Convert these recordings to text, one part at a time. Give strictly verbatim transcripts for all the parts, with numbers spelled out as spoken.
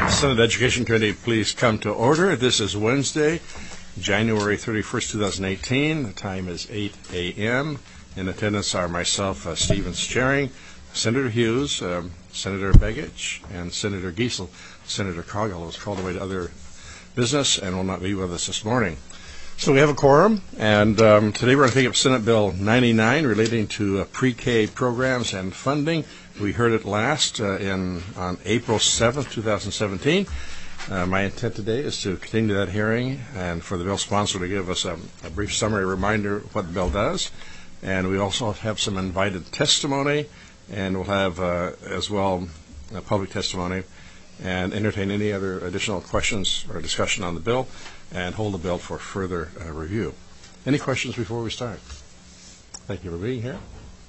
Senate Education Committee, please come to order. This is Wednesday, January thirty-first, two thousand eighteen. The time is eight a.m. In attendance are myself, uh, Stevens chairing, Senator Hughes, um, Senator Begich, and Senator Giesel. Senator Coggle was called away to other business and will not be with us this morning. So we have a quorum, and um, today we're going to take up Senate Bill ninety-nine relating to uh, pre-K programs and funding. We heard it last uh, in on April seventh, two thousand seventeen. Uh, my intent today is to continue that hearing and for the bill sponsor to give us a, a brief summary reminder of what the bill does. And we also have some invited testimony, and we'll have uh, as well uh, public testimony, and entertain any other additional questions or discussion on the bill, and hold the bill for further uh, review. Any questions before we start? Thank you for being here.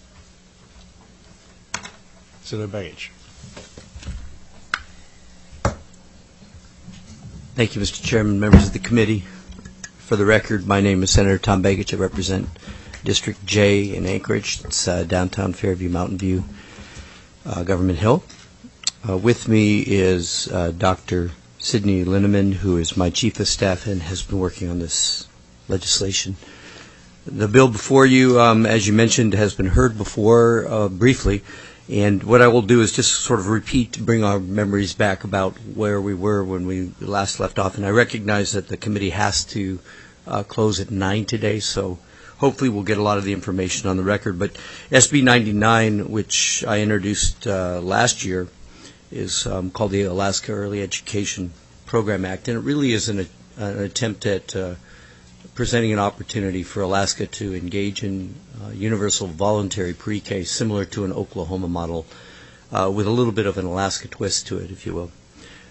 Senator Begich. Thank you, Mister Chairman, members of the committee. For the record, my name is Senator Tom Begich. I represent District J in Anchorage. It's uh, downtown Fairview, Mountain View, uh, Government Hill. Uh, with me is uh, Doctor Sidney Linneman, who is my Chief of Staff and has been working on this legislation. The bill before you, um, as you mentioned, has been heard before uh, briefly. And what I will do is just sort of repeat to bring our memories back about where we were when we last left off. And I recognize that the committee has to uh, close at nine today, so hopefully we'll get a lot of the information on the record. But S B ninety-nine, which I introduced uh, last year, is um, called the Alaska Early Education Program Act. And it really is an, an attempt at uh, presenting an opportunity for Alaska to engage in uh, universal voluntary pre-K, similar to an Oklahoma model, uh, with a little bit of an Alaska twist to it, if you will.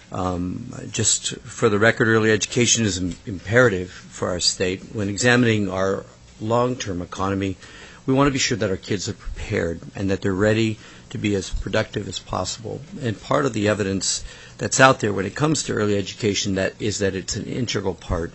Um, just for the record, early education is im- imperative for our state. When examining our long-term economy, we want to be sure that our kids are prepared and that they're ready to be as productive as possible. And part of the evidence that's out there when it comes to early education that is that it's an integral part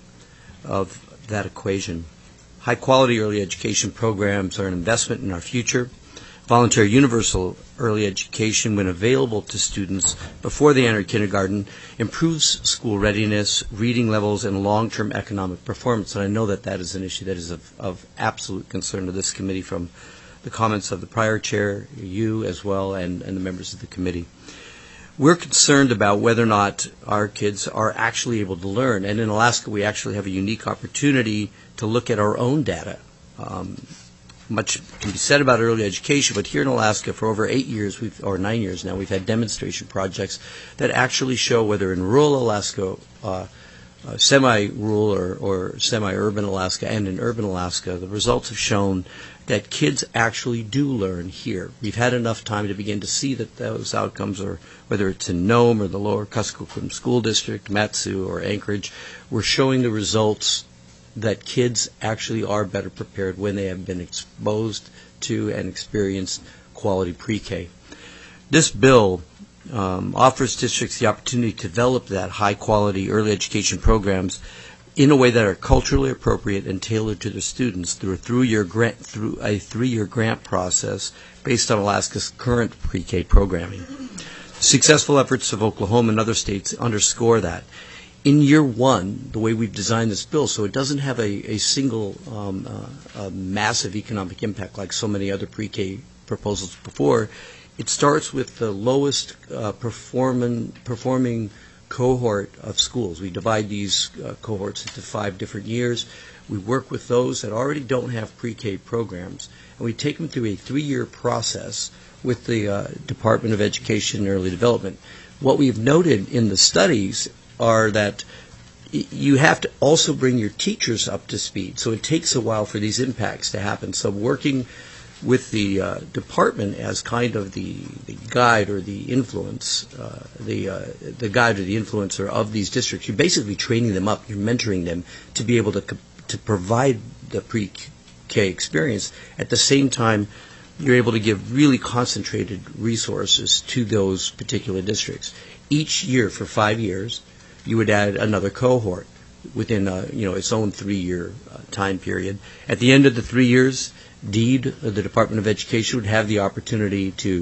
of that equation. High-quality early education programs are an investment in our future. Voluntary universal early education, when available to students before they enter kindergarten, improves school readiness, reading levels, and long-term economic performance. And I know that that is an issue that is of, of absolute concern to this committee from the comments of the prior chair, you as well, and, and the members of the committee. We're concerned about whether or not our kids are actually able to learn. And in Alaska, we actually have a unique opportunity to look at our own data. Um, much can be said about early education, but here in Alaska for over eight years, we've, or nine years now, we've had demonstration projects that actually show whether in rural Alaska, uh, uh, semi-rural or, or semi-urban Alaska, and in urban Alaska, the results have shown that kids actually do learn here. We've had enough time to begin to see that those outcomes are, whether it's in Nome or the Lower Kuskokwim School District, Mat-Su or Anchorage, we're showing the results that kids actually are better prepared when they have been exposed to and experienced quality pre-K. This bill um, offers districts the opportunity to develop that high-quality early education programs in a way that are culturally appropriate and tailored to their students through a three-year grant, through a three-year grant process based on Alaska's current pre-K programming. Successful efforts of Oklahoma and other states underscore that. In year one, the way we've designed this bill, so it doesn't have a, a single um, uh, a massive economic impact like so many other pre-K proposals before, it starts with the lowest uh, performing, performing cohort of schools. We divide these uh, cohorts into five different years. We work with those that already don't have pre-K programs, and we take them through a three-year process with the uh, Department of Education and Early Development. What we've noted in the studies are that y- you have to also bring your teachers up to speed, so it takes a while for these impacts to happen. So working with the uh, department as kind of the, the guide or the influence, uh, the uh, the guide or the influencer of these districts, you're basically training them up, you're mentoring them to be able to co- to provide the pre-K experience. At the same time, you're able to give really concentrated resources to those particular districts. Each year for five years, you would add another cohort within a, you know, its own three-year uh, time period. At the end of the three years, DEED, the Department of Education, would have the opportunity to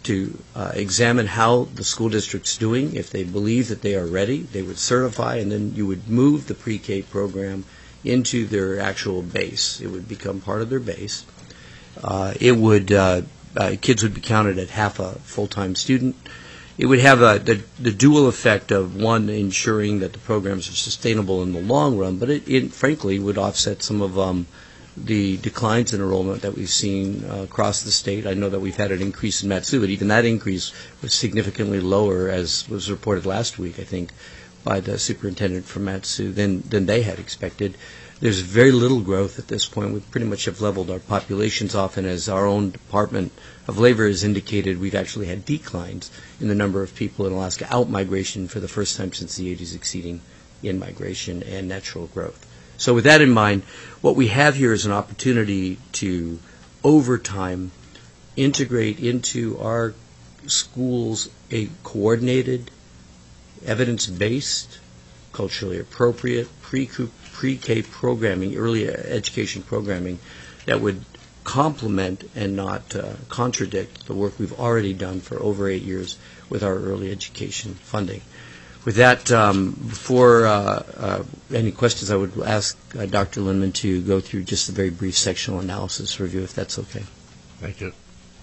to uh, examine how the school district's doing. If they believe that they are ready, they would certify, and then you would move the pre-K program into their actual base. It would become part of their base. Uh, it would uh, uh, kids would be counted at half a full-time student. It would have a, the, the dual effect of, one, ensuring that the programs are sustainable in the long run, but it, it frankly would offset some of um, the declines in enrollment that we've seen uh, across the state. I know that we've had an increase in Mat-Su, but even that increase was significantly lower, as was reported last week, I think, by the superintendent from Mat-Su than, than they had expected. There's very little growth at this point. We pretty much have leveled our populations off, and as our own Department of Labor has indicated, we've actually had declines in the number of people in Alaska, out-migration for the first time since the eighties, exceeding in-migration and natural growth. So with that in mind, what we have here is an opportunity to, over time, integrate into our schools a coordinated, evidence-based, culturally appropriate, pre pre-K programming, early education programming that would complement and not uh, contradict the work we've already done for over eight years with our early education funding. With that, um, before uh, uh, any questions, I would ask uh, Doctor Lindeman to go through just a very brief sectional analysis review, if that's okay. Thank you.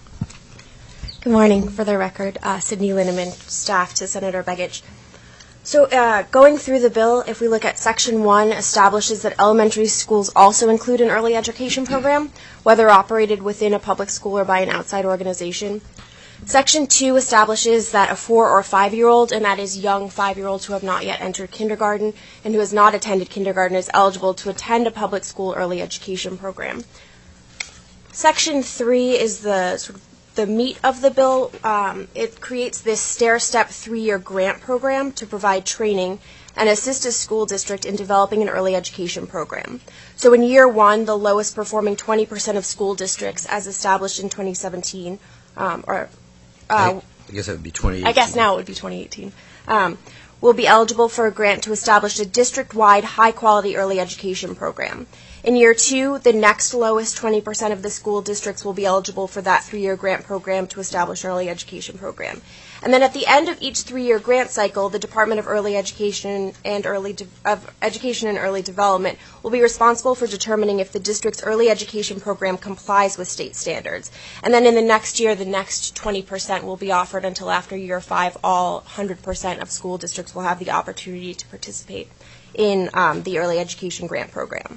Good morning. For the record, uh, Sydney Lindeman, staff to Senator Begich. So uh, going through the bill, if we look at Section one, establishes that elementary schools also include an early education program, whether operated within a public school or by an outside organization. Section two establishes that a four- or five-year-old, and that is young five-year-olds who have not yet entered kindergarten and who has not attended kindergarten, is eligible to attend a public school early education program. Section three is the sort of the meat of the bill. Um, it creates this stair-step three-year grant program to provide training and assist a school district in developing an early education program. So in year one, the lowest performing twenty percent of school districts, as established in twenty seventeen, um, or uh, I guess that would be twenty eighteen. I guess now it would be twenty eighteen, um, will be eligible for a grant to establish a district-wide high-quality early education program. In year two, the next lowest twenty percent of the school districts will be eligible for that three-year grant program to establish an early education program. And then at the end of each three-year grant cycle, the Department of Early Education and Early De- of Education and Early Development will be responsible for determining if the district's early education program complies with state standards. And then in the next year, the next twenty percent will be offered until after year five. All one hundred percent of school districts will have the opportunity to participate in um, the early education grant program.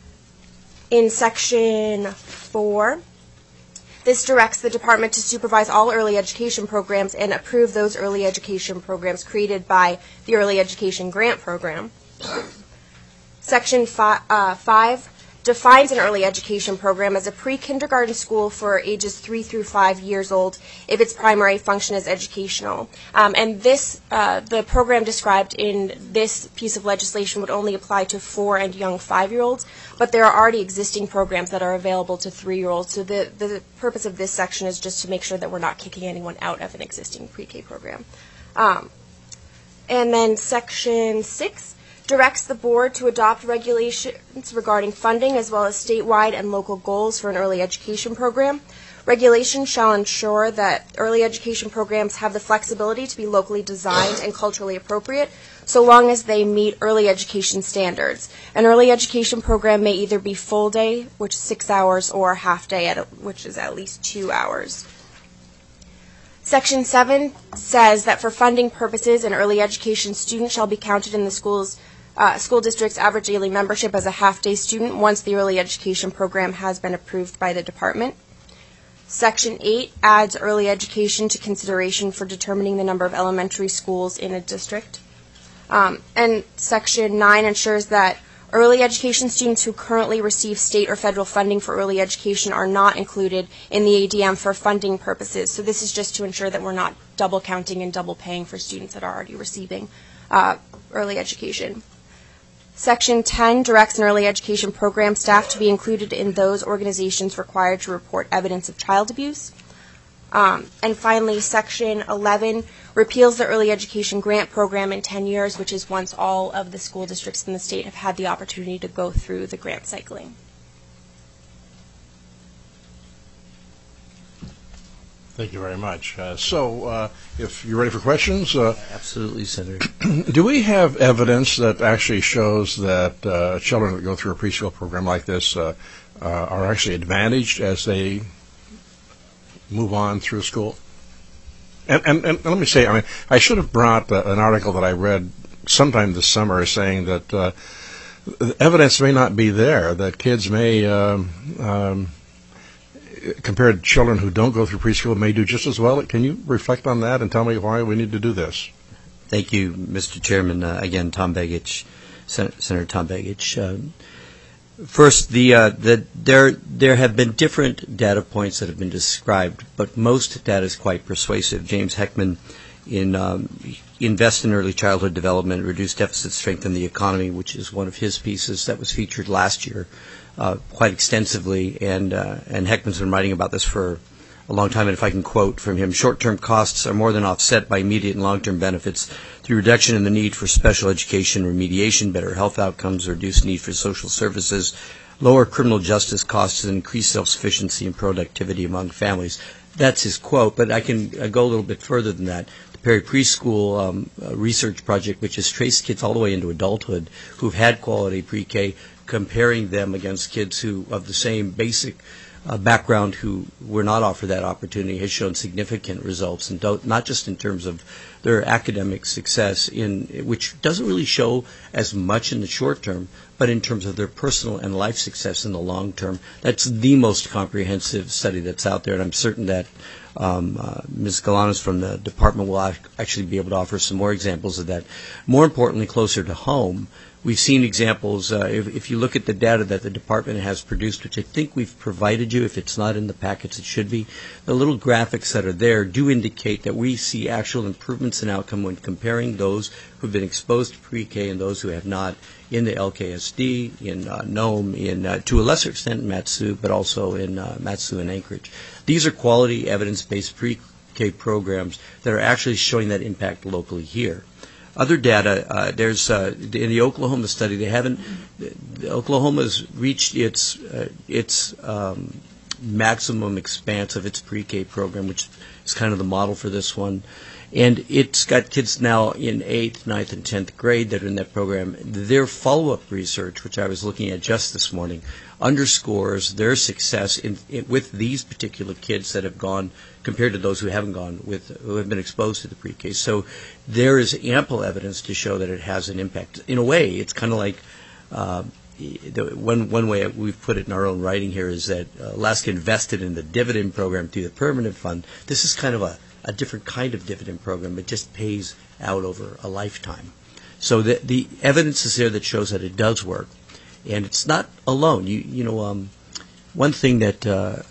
In Section four, this directs the department to supervise all early education programs and approve those early education programs created by the Early Education Grant Program. Section fi- uh, five defines an early education program as a pre-kindergarten school for ages three through five years old if its primary function is educational. Um, and this, uh, the program described in this piece of legislation would only apply to four and young five-year-olds, but there are already existing programs that are available to three-year-olds. So the, the purpose of this section is just to make sure that we're not kicking anyone out of an existing pre-K program. Um, and then Section six directs the board to adopt regulations regarding funding as well as statewide and local goals for an early education program. Regulations shall ensure that early education programs have the flexibility to be locally designed and culturally appropriate, so long as they meet early education standards. An early education program may either be full day, which is six hours, or half day, at a, which is at least two hours. Section seven says that for funding purposes, an early education student shall be counted in the school's Uh, school district's average daily membership as a half-day student once the early education program has been approved by the department. Section eight adds early education to consideration for determining the number of elementary schools in a district. Um, and Section nine ensures that early education students who currently receive state or federal funding for early education are not included in the A D M for funding purposes. So this is just to ensure that we're not double counting and double paying for students that are already receiving uh, early education. Section ten directs an early education program staff to be included in those organizations required to report evidence of child abuse. Um, and finally, Section eleven repeals the early education grant program in ten years, which is once all of the school districts in the state have had the opportunity to go through the grant cycling. Thank you very much. Uh, so, uh, if you're ready for questions, uh, Absolutely, Senator. do we have evidence that actually shows that uh, children that go through a preschool program like this uh, uh, are actually advantaged as they move on through school? And, and, and let me say, I mean, I should have brought uh, an article that I read sometime this summer saying that uh, the evidence may not be there, that kids may, um, um, compared to children who don't go through preschool, may do just as well. Can you reflect on that and tell me why we need to do this? Thank you, Mister Chairman. Uh, again, Tom Begich, Sen- Senator Tom Begich. Uh, first, the, uh, the there there have been different data points that have been described, but most data is quite persuasive. James Heckman, in um, Invest in Early Childhood Development, Reduce Deficits, Strengthen the Economy, which is one of his pieces that was featured last year uh, quite extensively, and uh, and Heckman's been writing about this for a long time, and if I can quote from him, short-term costs are more than offset by immediate and long-term benefits through reduction in the need for special education remediation, better health outcomes, reduced need for social services, lower criminal justice costs, and increased self-sufficiency and productivity among families. That's his quote, but I can uh, go a little bit further than that. The Perry Preschool um, uh, research project, which has traced kids all the way into adulthood who've had quality pre-K, comparing them against kids who of the same basic uh, background who were not offered that opportunity, has shown significant results, and don't, not just in terms of their academic success, in which doesn't really show as much in the short term, but in terms of their personal and life success in the long term. That's the most comprehensive study that's out there, and I'm certain that um, uh, Miz Galanis from the department will ac- actually be able to offer some more examples of that. More importantly, closer to home, we've seen examples. Uh, if, if you look at the data that the department has produced, which I think we've provided you, if it's not in the packets, it should be, the little graphics that are there do indicate that we see actual improvements in outcome when comparing those who've been exposed to pre-K and those who have not in the L K S D, in uh, Nome, in uh, to a lesser extent in Mat-Su, but also in uh, Mat-Su and Anchorage. These are quality evidence-based pre-K programs that are actually showing that impact locally here. Other data, uh, there's uh, in the Oklahoma study, they haven't. Oklahoma's reached its uh, its um, maximum expanse of its pre-K program, which is kind of the model for this one, and it's got kids now in eighth, ninth, and tenth grade that are in that program. Their follow-up research, which I was looking at just this morning, underscores their success in, in, with these particular kids that have gone compared to those who haven't gone with, who have been exposed to the pre-K. So there is ample evidence to show that it has an impact. In a way, it's kind of like uh, the, one one way we've put it in our own writing here is that uh, Alaska invested in the dividend program through the permanent fund. This is kind of a, a different kind of dividend program. It just pays out over a lifetime. So the, the evidence is there that shows that it does work. And it's not alone. You you know, um, one thing that uh,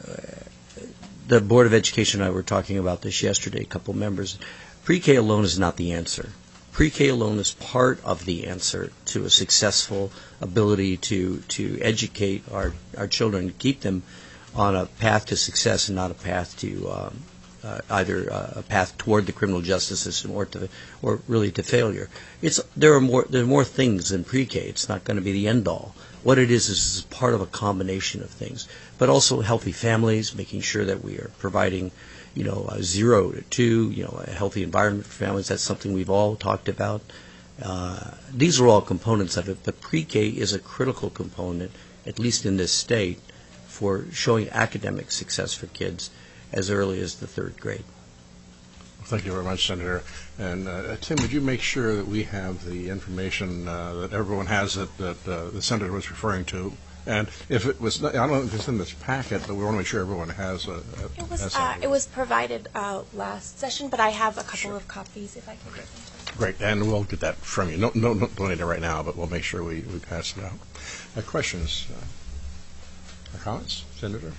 the Board of Education and I were talking about this yesterday, a couple members, pre-K alone is not the answer. Pre-K alone is part of the answer to a successful ability to, to educate our, our children, keep them on a path to success and not a path to um, uh, either uh, a path toward the criminal justice system or to or really to failure. It's there are more there are more things than pre-K. It's not going to be the end all. What it is is, is part of a combination of things, but also healthy families, making sure that we are providing, you know, a zero to two, you know, a healthy environment for families. That's something we've all talked about. Uh, these are all components of it, but pre-K is a critical component, at least in this state, for showing academic success for kids as early as the third grade. Thank you very much, Senator. And uh, Tim, would you make sure that we have the information uh, that everyone has that, that uh, the Senator was referring to? And if it was, not, I don't know if it's in this packet, but we want to make sure everyone has a. a it was has uh, it was provided uh, last session, but I have a couple Sure. of copies if I can get them. Great, and we'll get that from you. No, no, no, don't need it right now, but we'll make sure we, we pass it out. Uh, questions uh, or comments, Senator?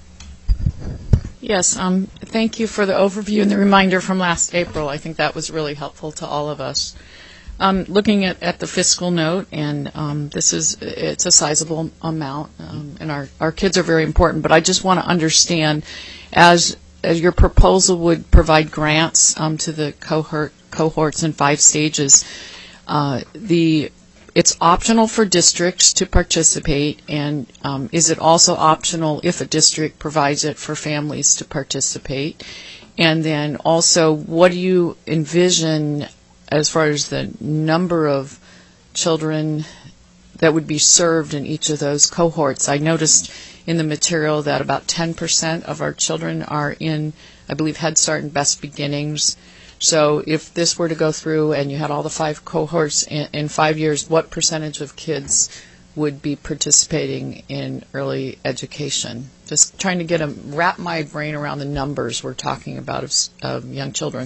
Yes, um, thank you for the overview and the reminder from last April. I think that was really helpful to all of us. Um, looking at, at the fiscal note, and um, this is, it's a sizable amount, um, and our, our kids are very important, but I just want to understand, as, as your proposal would provide grants um, to the cohort, cohorts in five stages, uh, the it's optional for districts to participate, and um, is it also optional if a district provides it for families to participate? And then also, what do you envision as far as the number of children that would be served in each of those cohorts? I noticed in the material that about ten percent of our children are in, I believe, Head Start and Best Beginnings. So if this were to go through and you had all the five cohorts in, in five years, what percentage of kids would be participating in early education? Just trying to get a wrap my brain around the numbers we're talking about of, of young children.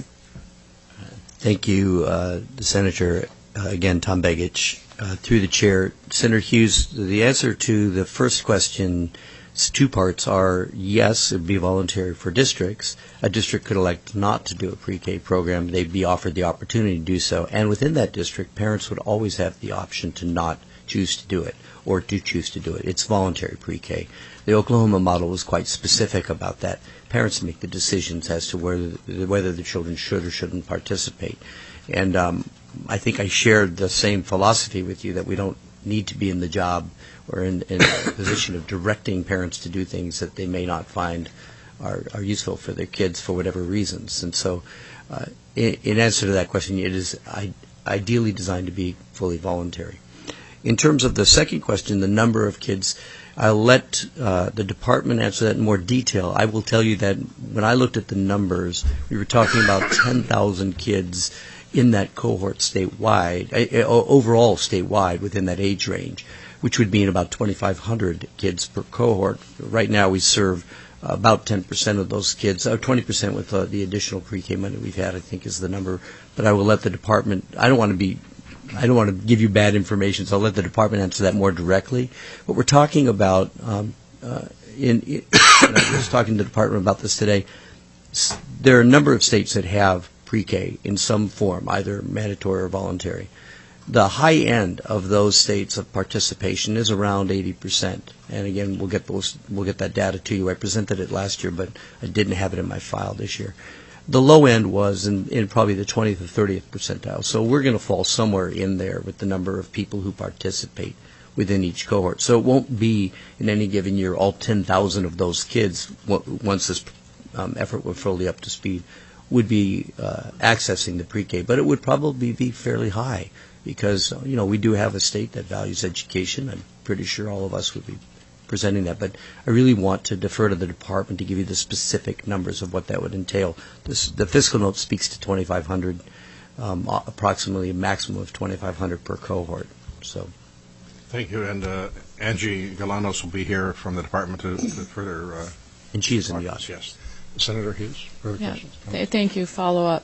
Thank you, uh, Senator. Uh, again, Tom Begich, uh, through the chair. Senator Hughes, the answer to the first question, two parts are yes, it would be voluntary for districts. A district could elect not to do a pre-K program. They'd be offered the opportunity to do so. And within that district, parents would always have the option to not choose to do it or to choose to do it. It's voluntary pre-K. The Oklahoma model was quite specific about that. Parents make the decisions as to whether, whether the children should or shouldn't participate. And um, I think I shared the same philosophy with you that we don't need to be in the job or in, in a position of directing parents to do things that they may not find are, are useful for their kids for whatever reasons. And so uh, in, in answer to that question, it is I, ideally designed to be fully voluntary. In terms of the second question, the number of kids, I'll let uh, the department answer that in more detail. I will tell you that when I looked at the numbers, we were talking about ten thousand kids in that cohort statewide, uh, overall statewide within that age range, which would mean about twenty-five hundred kids per cohort. Right now we serve about ten percent of those kids, or twenty percent with uh, the additional pre-K money we've had, I think is the number. But I will let the department, I don't want to be, I don't want to give you bad information, so I'll let the department answer that more directly. But we're talking about, um, uh, in, in and I was talking to the department about this today, S- there are a number of states that have pre-K in some form, either mandatory or voluntary. The high end of those states of participation is around eighty percent. And again, we'll get those, we'll get that data to you. I presented it last year, but I didn't have it in my file this year. The low end was in, in probably the twentieth or thirtieth percentile. So we're going to fall somewhere in there with the number of people who participate within each cohort. So it won't be in any given year all ten thousand of those kids, w- once this um, effort were fully up to speed, would be uh, accessing the pre-K. But it would probably be fairly high because, you know, we do have a state that values education. I'm pretty sure all of us would be presenting that, but I really want to defer to the department to give you the specific numbers of what that would entail. This, the fiscal note speaks to twenty-five hundred, um, approximately a maximum of twenty-five hundred per cohort. So, thank you, and uh, Angie Galanos will be here from the department to, to further. Uh, and she is in the audience. Yes, Senator Hughes. Further Yeah, questions? th- thank you. Follow up.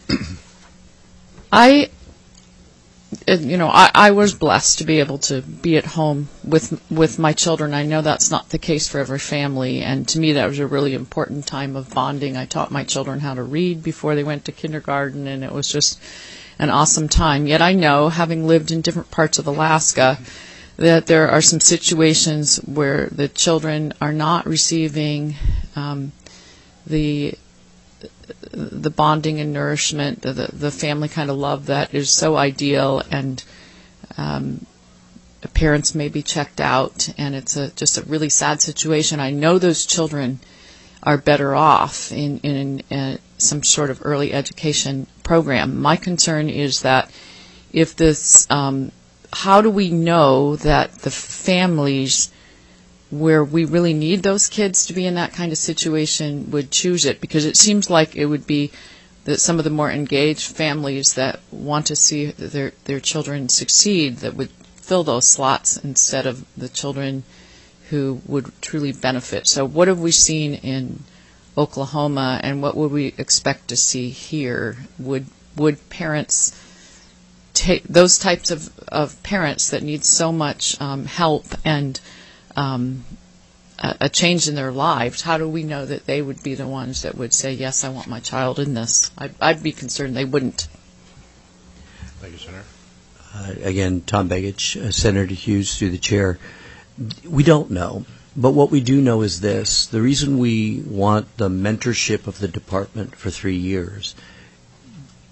I. You know, I, I was blessed to be able to be at home with with my children. I know that's not the case for every family, and to me that was a really important time of bonding. I taught my children how to read before they went to kindergarten, and it was just an awesome time. Yet I know, having lived in different parts of Alaska, that there are some situations where the children are not receiving um, the the bonding and nourishment, the, the family kind of love that is so ideal, and um, parents may be checked out, and it's a, just a really sad situation. I know those children are better off in, in, in some sort of early education program. My concern is that if this, um, how do we know that the families where we really need those kids to be in that kind of situation would choose it? Because it seems like it would be that some of the more engaged families that want to see their their children succeed that would fill those slots instead of the children who would truly benefit. So what have we seen in Oklahoma, and what would we expect to see here? Would would parents take those types of, of parents that need so much um, help and Um, a, a change in their lives, how do we know that they would be the ones that would say, yes, I want my child in this? I'd, I'd be concerned they wouldn't. Thank you, Senator. Uh, again, Tom Begich, uh, Senator Hughes through the chair. We don't know, but what we do know is this. The reason we want the mentorship of the department for three years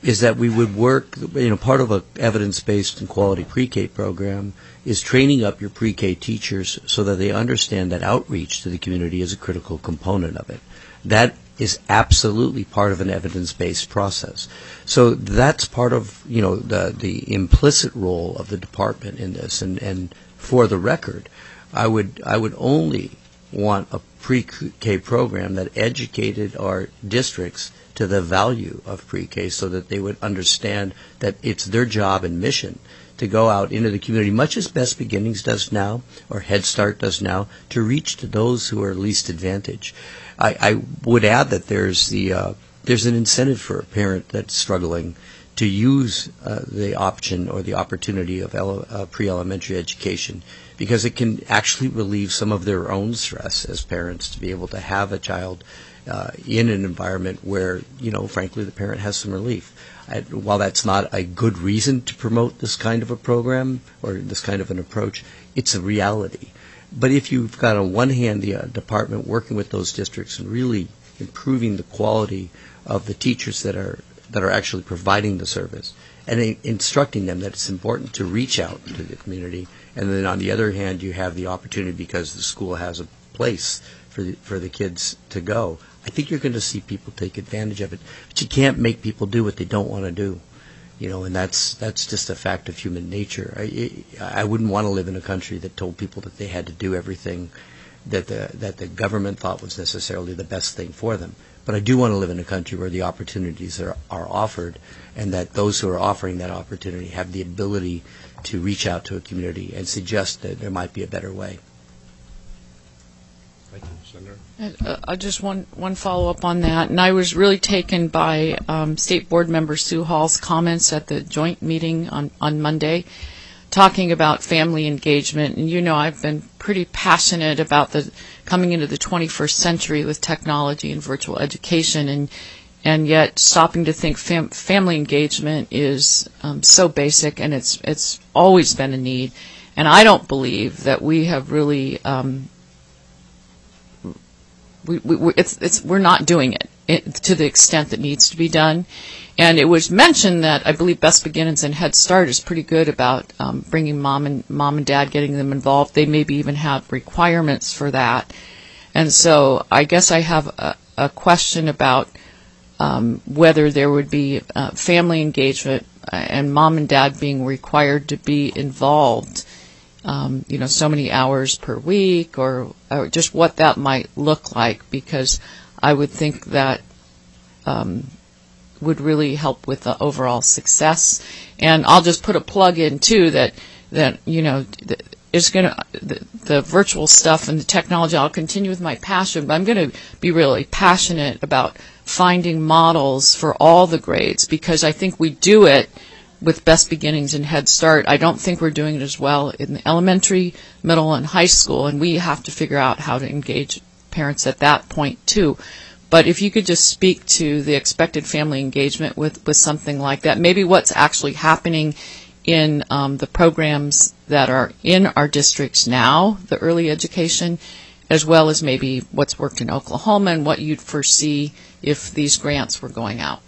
is that we would work, you know, part of a evidence-based and quality pre-K program is training up your pre-K teachers so that they understand that outreach to the community is a critical component of it. That is absolutely part of an evidence-based process. So that's part of, you know, the the implicit role of the department in this. And, and for the record, I would I would only want a pre-K program that educated our districts to the value of pre-K so that they would understand that it's their job and mission to go out into the community, much as Best Beginnings does now, or Head Start does now, to reach to those who are least advantaged. I, I would add that there's the uh, there's an incentive for a parent that's struggling to use uh, the option or the opportunity of ele- uh, pre-elementary education, because it can actually relieve some of their own stress as parents to be able to have a child uh, in an environment where, you know, frankly, the parent has some relief. I, while that's not a good reason to promote this kind of a program or this kind of an approach, it's a reality. But if you've got on one hand the uh, department working with those districts and really improving the quality of the teachers that are that are actually providing the service and in- instructing them that it's important to reach out to the community, and then on the other hand you have the opportunity because the school has a place for the, for the kids to go, I think you're going to see people take advantage of it. But you can't make people do what they don't want to do. You know, and that's that's just a fact of human nature. I, I wouldn't want to live in a country that told people that they had to do everything that the that the government thought was necessarily the best thing for them. But I do want to live in a country where the opportunities are, are offered, and that those who are offering that opportunity have the ability to reach out to a community and suggest that there might be a better way. Thank you, Senator. Uh, uh, just one, one follow-up on that, and I was really taken by um, State Board Member Sue Hall's comments at the joint meeting on, on Monday, talking about family engagement. And you know, I've been pretty passionate about the coming into the twenty-first century with technology and virtual education, and and yet stopping to think fam- family engagement is um, so basic, and it's it's always been a need. And I don't believe that we have really. Um, We, we, it's, it's, we're not doing it, it to the extent that needs to be done. And it was mentioned that I believe Best Beginnings and Head Start is pretty good about um, bringing mom and mom and dad, getting them involved. They maybe even have requirements for that. And so I guess I have a, a question about um, whether there would be uh, family engagement and mom and dad being required to be involved. Um, you know, so many hours per week, or, or just what that might look like, because I would think that um, would really help with the overall success. And I'll just put a plug in too that that you know is going to the, the virtual stuff and the technology. I'll continue with my passion, but I'm going to be really passionate about finding models for all the grades, because I think we do it with Best Beginnings and Head Start. I don't think we're doing it as well in the elementary, middle, and high school, and we have to figure out how to engage parents at that point too. But if you could just speak to the expected family engagement with, with something like that, maybe what's actually happening in um, the programs that are in our districts now, the early education, as well as maybe what's worked in Oklahoma and what you'd foresee if these grants were going out.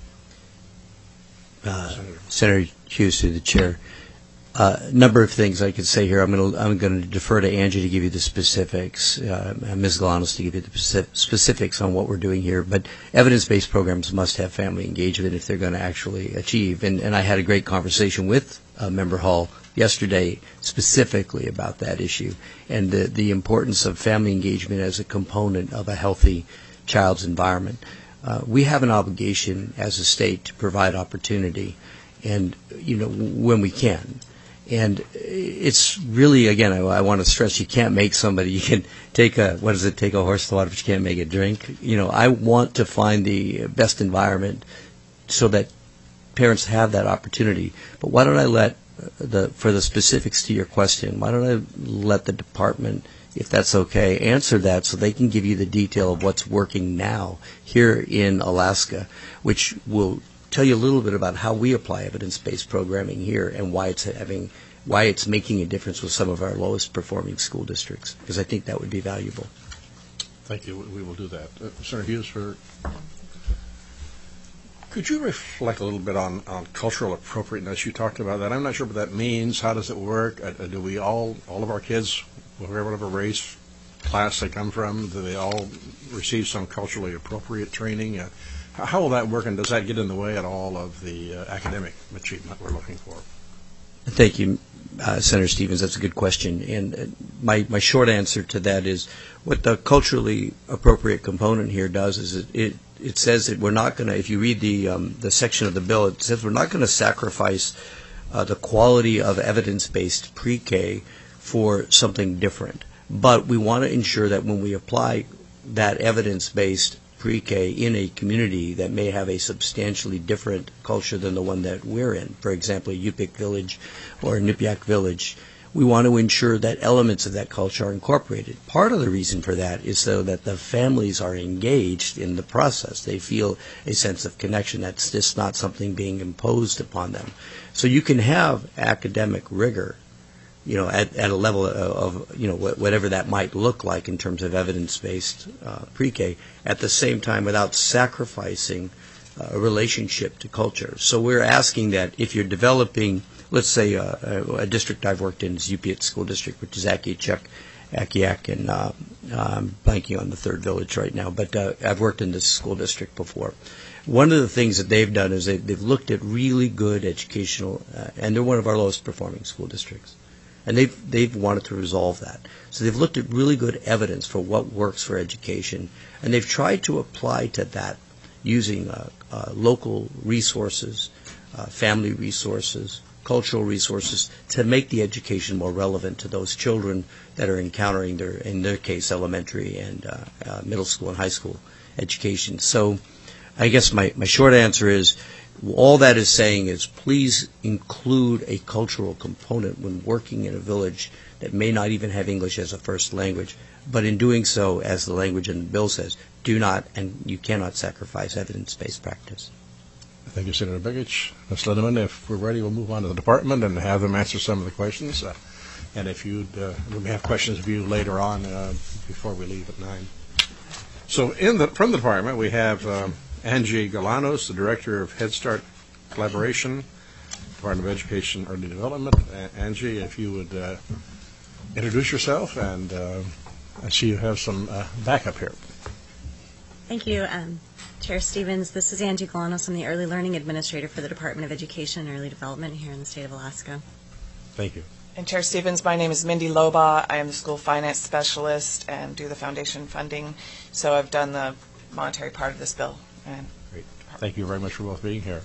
Uh, Senator Hughes, through the chair. A uh, number of things I could say here. I'm going to I'm going to defer to Angie to give you the specifics, uh, and Miz Galanos to give you the specifics on what we're doing here. But evidence-based programs must have family engagement if they're going to actually achieve. And, and I had a great conversation with uh, Member Hall yesterday specifically about that issue and the, the importance of family engagement as a component of a healthy child's environment. Uh, we have an obligation as a state to provide opportunity, and you know when we can. And it's really, again, I, I want to stress, you can't make somebody. You can take a what does it take a horse to water, but you can't make it drink. You know, I want to find the best environment so that parents have that opportunity. But why don't I let the for the specifics to your question? Why don't I let the department, if that's okay, answer that so they can give you the detail of what's working now here in Alaska, which will tell you a little bit about how we apply evidence-based programming here and why it's having, why it's making a difference with some of our lowest performing school districts, because I think that would be valuable. Thank you. We will do that. Uh, Senator Hughes for. Could you reflect a little bit on, on cultural appropriateness? You talked about that. I'm not sure what that means. How does it work? Uh, do we all, all of our kids, whatever race, class they come from, do they all receive some culturally appropriate training? Uh, how, how will that work, and does that get in the way at all of the uh, academic achievement we're looking for? Thank you, uh, Senator Stevens. That's a good question. And uh, my, my short answer to that is what the culturally appropriate component here does is it, it, it says that we're not going to, if you read the, um, the section of the bill, it says we're not going to sacrifice uh, the quality of evidence-based pre-K for something different. But we want to ensure that when we apply that evidence-based pre-K in a community that may have a substantially different culture than the one that we're in, for example, a Yupik village or a Nipyak village, we want to ensure that elements of that culture are incorporated. Part of the reason for that is so that the families are engaged in the process. They feel a sense of connection. That's just not something being imposed upon them. So you can have academic rigor, you know, at, at a level of, of, you know, wh- whatever that might look like in terms of evidence-based uh, pre-K, at the same time without sacrificing uh, a relationship to culture. So we're asking that if you're developing, let's say uh, a, a district I've worked in is Upiat School District, which is Akiachuk, Akiak, and uh, I'm blanking on the third village right now, but uh, I've worked in this school district before. One of the things that they've done is they, they've looked at really good educational, uh, and they're one of our lowest performing school districts. And they've, they've wanted to resolve that. So they've looked at really good evidence for what works for education, and they've tried to apply to that using uh, uh, local resources, uh, family resources, cultural resources, to make the education more relevant to those children that are encountering their, in their case, elementary and uh, uh, middle school and high school education. So I guess my, my short answer is, all that is saying is please include a cultural component when working in a village that may not even have English as a first language. But in doing so, as the language in the bill says, do not and you cannot sacrifice evidence-based practice. Thank you, Senator Begich. Miz Lindeman, if we're ready, we'll move on to the department and have them answer some of the questions. Uh, and if you'd, uh, we may have questions of you later on uh, before we leave at nine. So in the, from the department, we have um, Angie Galanos, the Director of Head Start Collaboration, Department of Education Early Development. A- Angie, if you would uh, introduce yourself, and uh, I see you have some uh, backup here. Thank you, um, Chair Stevens. This is Angie Galanos. I'm the Early Learning Administrator for the Department of Education and Early Development here in the state of Alaska. Thank you. And Chair Stevens, my name is Mindy Loba. I am the School Finance Specialist and do the foundation funding. So I've done the monetary part of this bill. And Great. Thank you very much for both being here.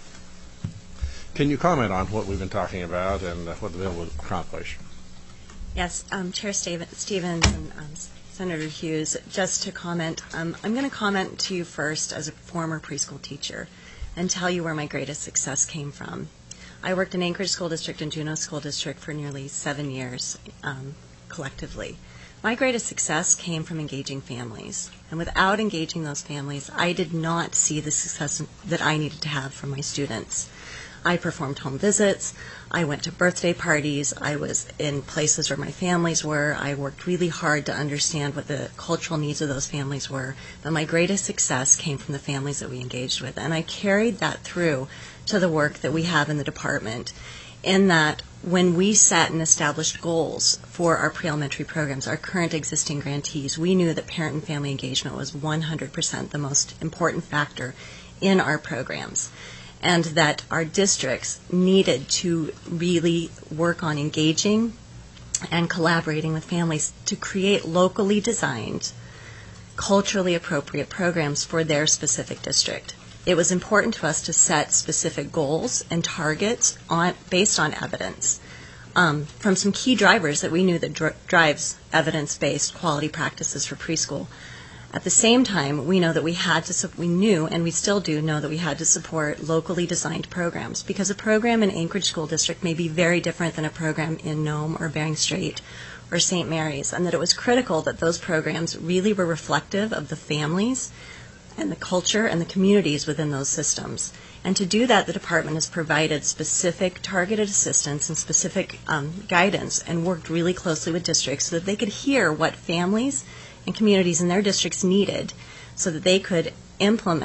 Can you comment on what we've been talking about and uh, what the bill will accomplish? Yes, um, Chair Stevens and um, Senator Hughes, just to comment, um, I'm going to comment to you first as a former preschool teacher and tell you where my greatest success came from. I worked in Anchorage School District and Juneau School District for nearly seven years um, collectively. My greatest success came from engaging families. And without engaging those families, I did not see the success that I needed to have for my students. I performed home visits. I went to birthday parties. I was in places where my families were. I worked really hard to understand what the cultural needs of those families were. But my greatest success came from the families that we engaged with. And I carried that through to the work that we have in the department, in that when we set and established goals for our pre-elementary programs, our current existing grantees, we knew that parent and family engagement was one hundred percent the most important factor in our programs, and that our districts needed to really work on engaging and collaborating with families to create locally designed, culturally appropriate programs for their specific district. It was important to us to set specific goals and targets on, based on evidence um, from some key drivers that we knew that dr- drives evidence-based quality practices for preschool. At the same time, we know that we had to, we knew, and we still do know that we had to support locally designed programs, because a program in Anchorage School District may be very different than a program in Nome or Bering Strait or Saint Mary's, and that it was critical that those programs really were reflective of the families and the culture and the communities within those systems. And to do that, the department has provided specific targeted assistance and specific um, guidance and worked really closely with districts so that they could hear what families and communities in their districts needed so that they could implement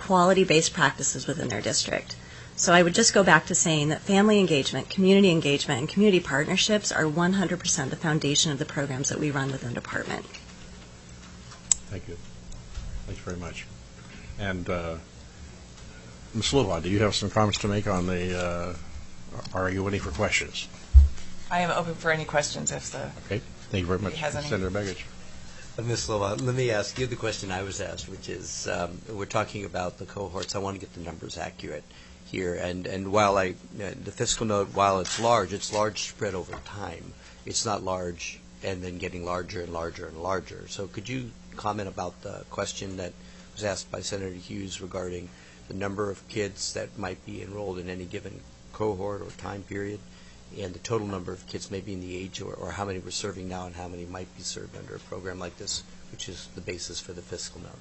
quality-based practices within their district. So I would just go back to saying that family engagement, community engagement, and community partnerships are one hundred percent the foundation of the programs that we run within the department. Thank you. Thanks very much. And uh, Miz Loba, do you have some comments to make on the, uh, or are you waiting for questions? I am open for any questions if the, Okay, thank you very much, Has any- Senator Begich. Uh, Miz Slova, let me ask you the question I was asked, which is, um, we're talking about the cohorts. I want to get the numbers accurate here. And, and while I, uh, the fiscal note, while it's large, it's large spread over time. It's not large and then getting larger and larger and larger. So could you comment about the question that was asked by Senator Hughes regarding the number of kids that might be enrolled in any given cohort or time period, and the total number of kids maybe in the age, or, or how many we're serving now and how many might be served under a program like this, which is the basis for the fiscal note?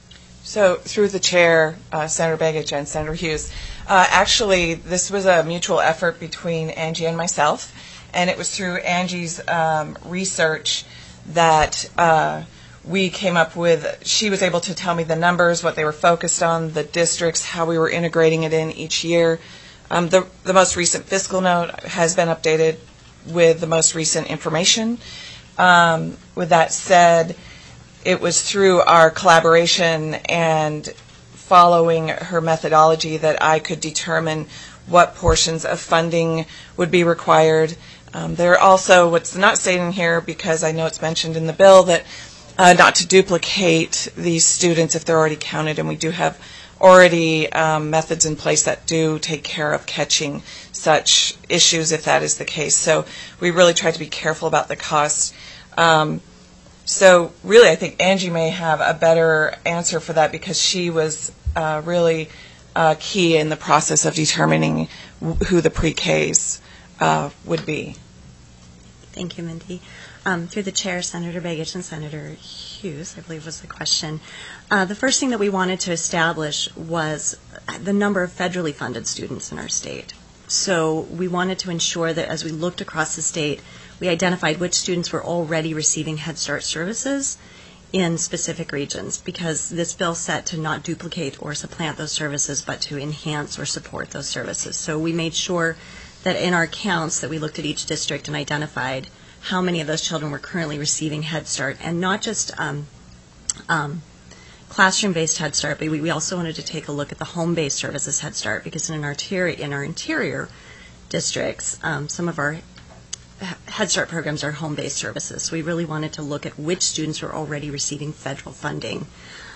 So through the chair, uh, Senator Begich and Senator Hughes, uh, actually this was a mutual effort between Angie and myself, and it was through Angie's um, research that uh, we came up with, she was able to tell me the numbers, what they were focused on, the districts, how we were integrating it in each year. Um, the, the most recent fiscal note has been updated with the most recent information. Um, with that said, it was through our collaboration and following her methodology that I could determine what portions of funding would be required. Um, there are also, what's not stated in here, because I know it's mentioned in the bill, that uh, not to duplicate these students if they're already counted, and we do have already um, methods in place that do take care of catching such issues if that is the case. So we really try to be careful about the cost. Um, so really, I think Angie may have a better answer for that, because she was uh, really uh, key in the process of determining w- who the pre-Ks uh, would be. Thank you, Mindy. Um, through the chair, Senator Begich and Senator Hughes, I believe was the question. Uh, the first thing that we wanted to establish was the number of federally funded students in our state. So we wanted to ensure that as we looked across the state, we identified which students were already receiving Head Start services in specific regions, because this bill set to not duplicate or supplant those services, but to enhance or support those services. So we made sure that in our counts that we looked at each district and identified how many of those children were currently receiving Head Start, and not just um, um, classroom-based Head Start, but we, we also wanted to take a look at the home-based services Head Start, because in our interior, in our interior districts, um, some of our Head Start programs are home-based services. So we really wanted to look at which students were already receiving federal funding.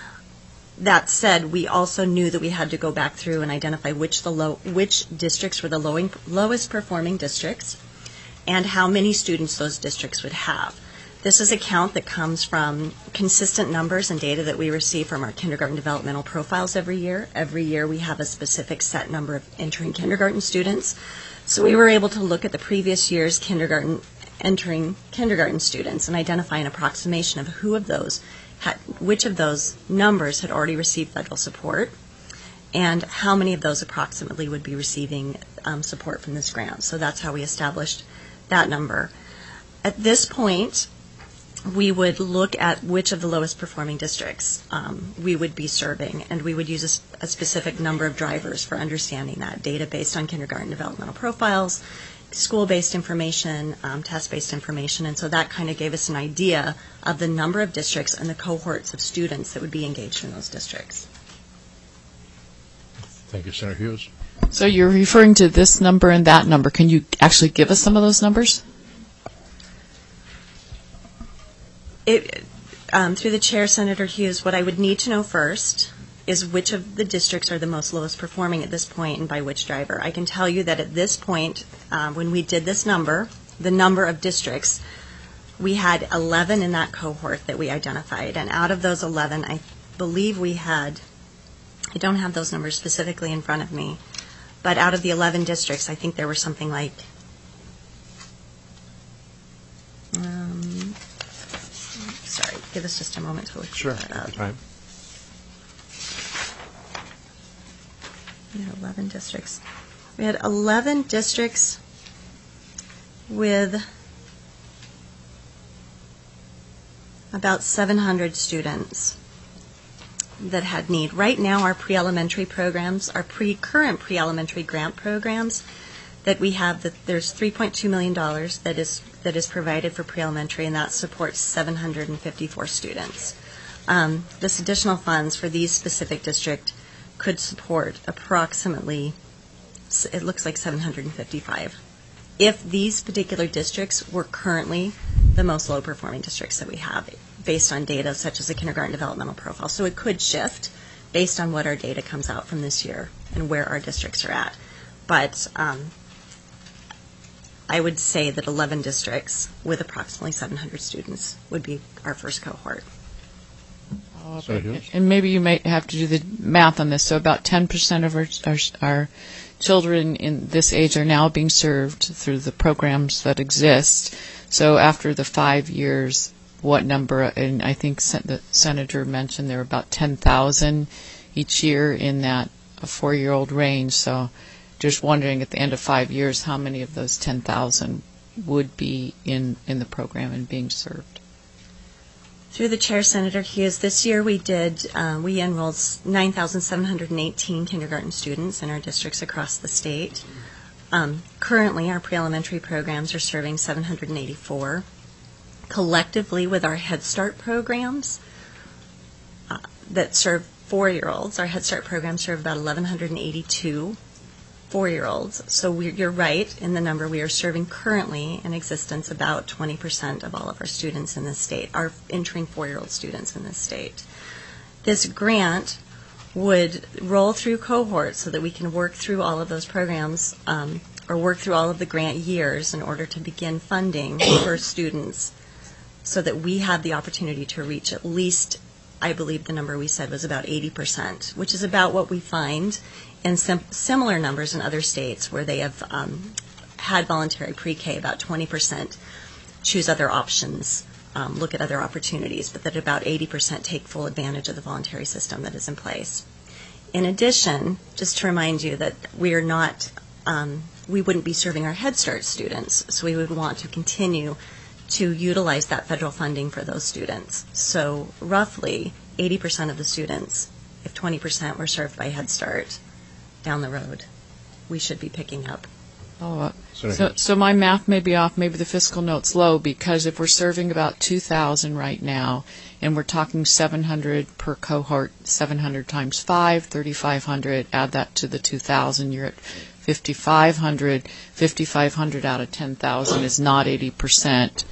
That said, we also knew that we had to go back through and identify which the low, which districts were the lowing, lowest performing districts, and how many students those districts would have. This is a count that comes from consistent numbers and data that we receive from our kindergarten developmental profiles every year. Every year we have a specific set number of entering kindergarten students. So we were able to look at the previous year's kindergarten entering kindergarten students and identify an approximation of who of those had, which of those numbers had already received federal support, and how many of those approximately would be receiving um, support from this grant. So that's how we established that number. At this point, we would look at which of the lowest performing districts um, we would be serving, and we would use a, sp- a specific number of drivers for understanding that data based on kindergarten developmental profiles, school-based information, um, test-based information, and so that kind of gave us an idea of the number of districts and the cohorts of students that would be engaged in those districts. Thank you, Senator Hughes. So you're referring to this number and that number. Can you actually give us some of those numbers? It, um, through the chair, Senator Hughes, what I would need to know first is which of the districts are the most lowest performing at this point and by which driver. I can tell you that at this point, um, when we did this number, the number of districts, we had eleven in that cohort that we identified. And out of those eleven, I believe we had, I don't have those numbers specifically in front of me, but out of the eleven districts, I think there were something like um, sorry, give us just a moment to look Sure, that take up. your time. We had eleven districts. We had eleven districts with about seven hundred students. that had need. Right now, our pre-elementary programs, our pre current pre-elementary grant programs that we have, that there's three point two million dollars that is that is provided for pre-elementary, and that supports seven hundred fifty-four students. Um, this additional funds for these specific districts could support approximately, it looks like seven hundred fifty-five. If these particular districts were currently the most low-performing districts that we have, based on data such as the kindergarten developmental profile. So it could shift based on what our data comes out from this year and where our districts are at. But um, I would say that eleven districts with approximately seven hundred students would be our first cohort. And and maybe you may have to do the math on this. So about ten percent of our, our, our children in this age are now being served through the programs that exist. So after the five years, what number? And I think sen- the senator mentioned there are about ten thousand each year in that four-year-old range. So just wondering at the end of five years, how many of those ten thousand would be in, in the program and being served? Through the chair, Senator Hughes, this year we did, uh, we enrolled nine thousand seven hundred eighteen kindergarten students in our districts across the state. Um, currently, our pre-elementary programs are serving seven hundred eighty-four. Collectively, with our Head Start programs uh, that serve four-year-olds, our Head Start programs serve about eleven eighty-two four-year-olds. So we're, you're right in the number. We are serving currently in existence about twenty percent of all of our students in this state, our entering four-year-old students in this state. This grant would roll through cohorts so that we can work through all of those programs um, or work through all of the grant years in order to begin funding for students so that we have the opportunity to reach at least, I believe the number we said was about eighty percent, which is about what we find in sim- similar numbers in other states where they have um, had voluntary pre-K. About twenty percent choose other options, um, look at other opportunities, but that about eighty percent take full advantage of the voluntary system that is in place. In addition, just to remind you that we are not, um, we wouldn't be serving our Head Start students, so we would want to continue to utilize that federal funding for those students. So roughly eighty percent of the students, if twenty percent were served by Head Start down the road, we should be picking up. Oh, so, so my math may be off, maybe the fiscal note's low, because if we're serving about two thousand right now, and we're talking seven hundred per cohort, seven hundred times five, thirty-five hundred, add that to the two thousand, you're at fifty-five hundred. fifty-five hundred out of ten thousand is not eighty percent.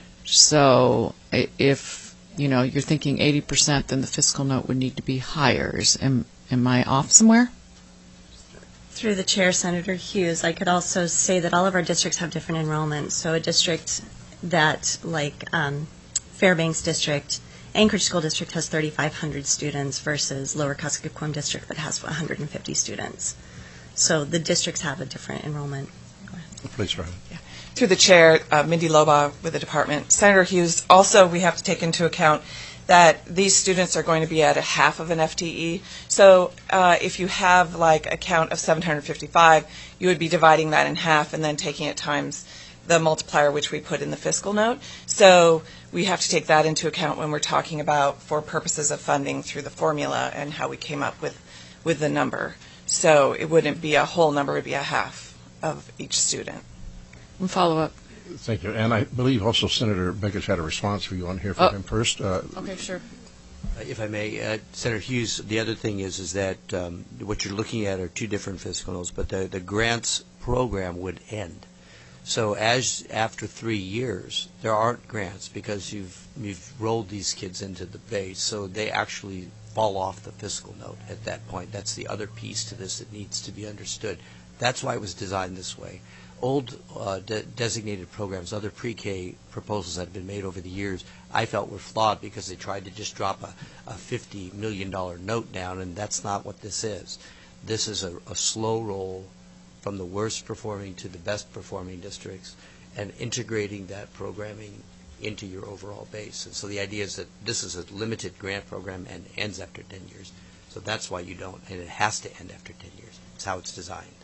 So if, you know, you're thinking eighty percent, then the fiscal note would need to be higher. Is, am, am I off somewhere? Through the chair, Senator Hughes, I could also say that all of our districts have different enrollment. So a district that, like um, Fairbanks District, Anchorage School District has thirty-five hundred students versus Lower Kuskokwim District that has one hundred fifty students. So the districts have a different enrollment. Go ahead. Please, Robin. Yeah. Through the chair, uh, Mindy Loba with the department. Senator Hughes, also we have to take into account that these students are going to be at a half of an F T E. So uh, if you have like a count of seven hundred fifty-five, you would be dividing that in half and then taking it times the multiplier which we put in the fiscal note. So we have to take that into account when we're talking about for purposes of funding through the formula and how we came up with, with the number. So it wouldn't be a whole number, it would be a half of each student. And follow up. Thank you. And I believe also Senator Begich had a response for you. On here for Oh. him first. Uh, Okay, sure. Uh, If I may, uh, Senator Hughes, the other thing is is that um, what you're looking at are two different fiscal notes, but the, the grants program would end. So as after three years, there aren't grants because you've you've rolled these kids into the base, so they actually fall off the fiscal note at that point. That's the other piece to this that needs to be understood. That's why it was designed this way. Old uh, de- designated programs, other pre-K proposals that have been made over the years, I felt were flawed because they tried to just drop a, a fifty million dollars note down, and that's not what this is. This is a, a slow roll from the worst performing to the best performing districts and integrating that programming into your overall base. And so the idea is that this is a limited grant program and ends after ten years. So that's why you don't, and it has to end after ten years. It's how it's designed.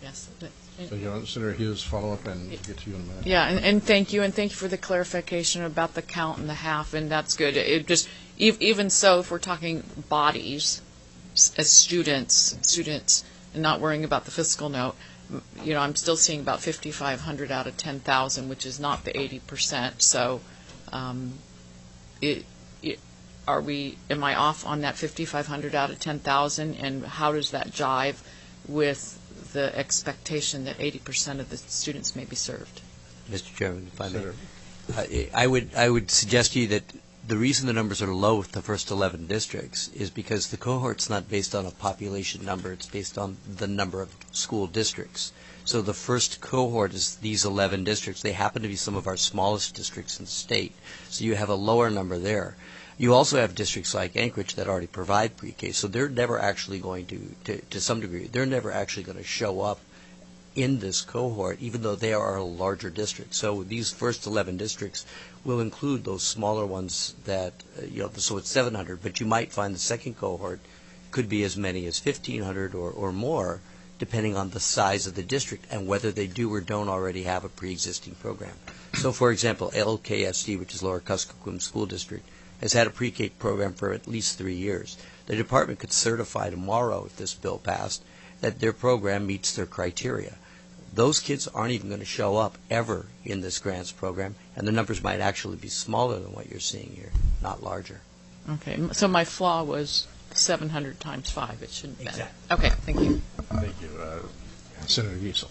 Yes. So you want Senator Hughes follow up and get to you in a minute? Yeah, and, and thank you, and thank you for the clarification about the count and the half, and that's good. It just, ev- even so, if we're talking bodies s- as students, students, and not worrying about the fiscal note, m- you know, I'm still seeing about fifty-five hundred out of ten thousand, which is not the eighty percent. So, um, it, it, are we? Am I off on that fifty-five hundred out of ten thousand? And how does that jive with the expectation that eighty percent of the students may be served? Mister Chairman, if I may. Senator. I I would I would suggest to you that the reason the numbers are low with the first eleven districts is because the cohort's not based on a population number. It's based on the number of school districts. So the first cohort is these eleven districts. They happen to be some of our smallest districts in the state. So you have a lower number there. You also have districts like Anchorage that already provide pre-K, so they're never actually going to, to, to some degree, they're never actually going to show up in this cohort, even though they are a larger district. So these first eleven districts will include those smaller ones that, uh, you know, so it's seven hundred, but you might find the second cohort could be as many as fifteen hundred or, or more, depending on the size of the district and whether they do or don't already have a pre-existing program. So, for example, L K S D, which is Lower Kuskokwim School District, has had a pre-K program for at least three years. The department could certify tomorrow, if this bill passed, that their program meets their criteria. Those kids aren't even going to show up ever in this grants program, and the numbers might actually be smaller than what you're seeing here, not larger. Okay, m- so my flaw was seven hundred times five. It shouldn't be. Exactly. Okay, thank you. Thank you. Uh, Senator Giesel.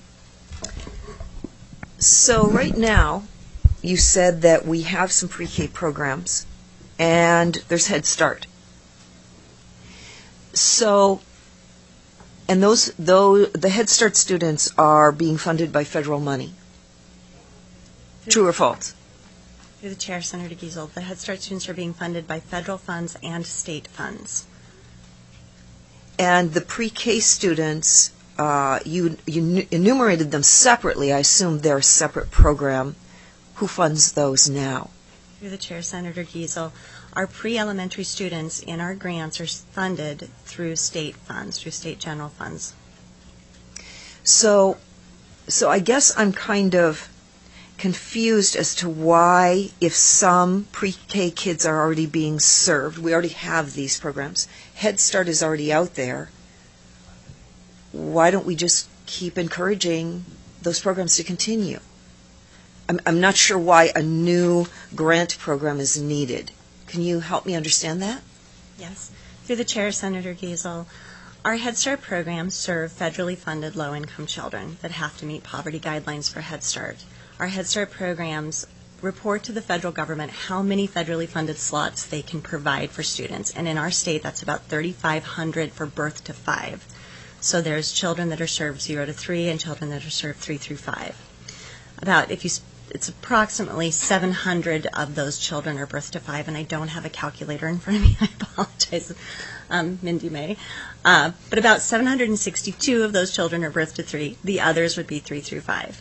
So right now, you said that we have some pre-K programs, and there's Head Start. So, and those, though, the Head Start students are being funded by federal money. True or false? Through the chair, Senator Giesel, the Head Start students are being funded by federal funds and state funds. And the pre-K students, uh, you, you enumerated them separately. I assume they're a separate program. Who funds those now? Through the chair, Senator Giesel, our pre-elementary students in our grants are funded through state funds, through state general funds. So, so I guess I'm kind of confused as to why, if some pre-K kids are already being served, we already have these programs, Head Start is already out there, why don't we just keep encouraging those programs to continue? I'm, I'm not sure why a new grant program is needed. Can you help me understand that? Yes. Through the chair, Senator Giesel, our Head Start programs serve federally funded low-income children that have to meet poverty guidelines for Head Start. Our Head Start programs report to the federal government how many federally funded slots they can provide for students. And in our state, that's about thirty-five hundred for birth to five. So there's children that are served zero to three and children that are served three through five. About, if you, it's approximately seven hundred of those children are birth to five, and I don't have a calculator in front of me. I apologize, um, Mindy May. Uh, but about seven hundred sixty-two of those children are birth to three. The others would be three through five.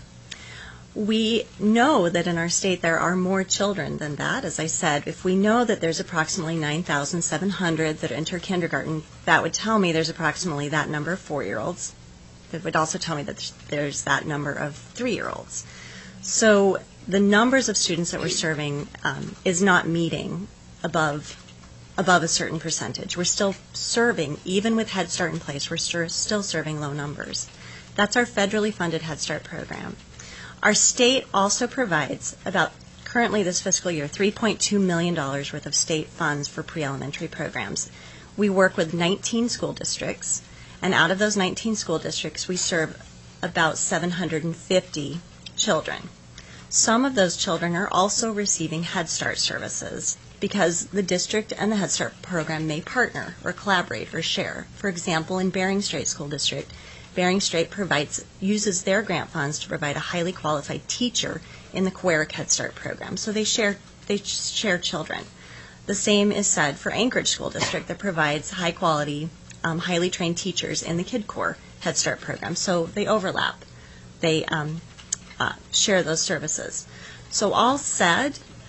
We know that in our state there are more children than that. As I said, if we know that there's approximately nine thousand seven hundred that enter kindergarten, that would tell me there's approximately that number of four-year-olds. That would also tell me that there's that number of three-year-olds. So the numbers of students that we're serving um, is not meeting above above a certain percentage. We're still serving, even with Head Start in place, we're st- still serving low numbers. That's our federally funded Head Start program. Our state also provides about, currently this fiscal year, three point two million dollars worth of state funds for pre-elementary programs. We work with nineteen school districts, and out of those nineteen school districts, we serve about seven hundred fifty children. Some of those children are also receiving Head Start services because the district and the Head Start program may partner or collaborate or share. For example, in Bering Strait School District, Bering Strait provides, uses their grant funds to provide a highly qualified teacher in the Coeric Head Start program. So they share, they share children. The same is said for Anchorage School District that provides high quality, um, highly trained teachers in the Kid Core Head Start program. So they overlap. They um, uh, share those services. So all said,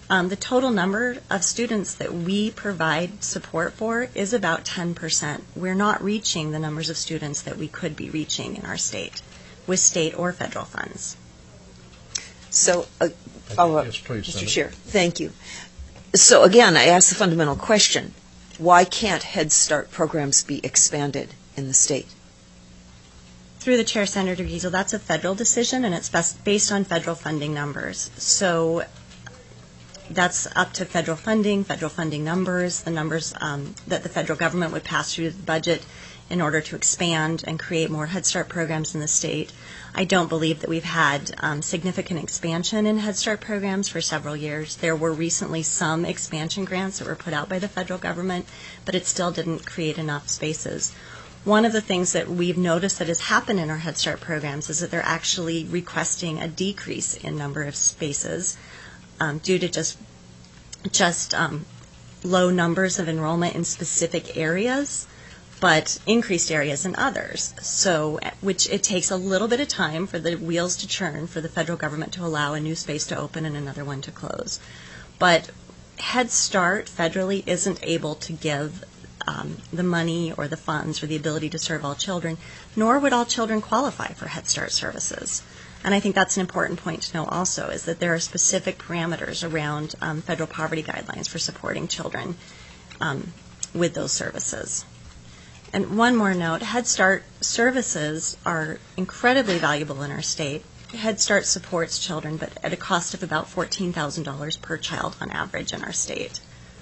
Um, the total number of students that we provide support for is about ten percent. We're not reaching the numbers of students that we could be reaching in our state with state or federal funds. So, uh, follow up, Yes, please, Mister Senator. Chair. Thank you. So again, I ask the fundamental question, why can't Head Start programs be expanded in the state? Through the chair, Senator Giesel, that's a federal decision, and it's best based on federal funding numbers. So that's up to federal funding, federal funding numbers, the numbers um, that the federal government would pass through the budget in order to expand and create more Head Start programs in the state. I don't believe that we've had um, significant expansion in Head Start programs for several years. There were recently some expansion grants that were put out by the federal government, but it still didn't create enough spaces. One of the things that we've noticed that has happened in our Head Start programs is that they're actually requesting a decrease in number of spaces um, due to just just um, low numbers of enrollment in specific areas, but increased areas in others. So, which it takes a little bit of time for the wheels to churn for the federal government to allow a new space to open and another one to close. But Head Start federally isn't able to give um, the money or the funds or the ability to serve all children, nor would all children qualify for Head Start services. And I think that's an important point to know also, is that there are specific parameters around um, federal poverty guidelines for supporting children um, with those services. And one more note, Head Start services are incredibly valuable in our state. Head Start supports children, but at a cost of about fourteen thousand dollars per child on average in our state.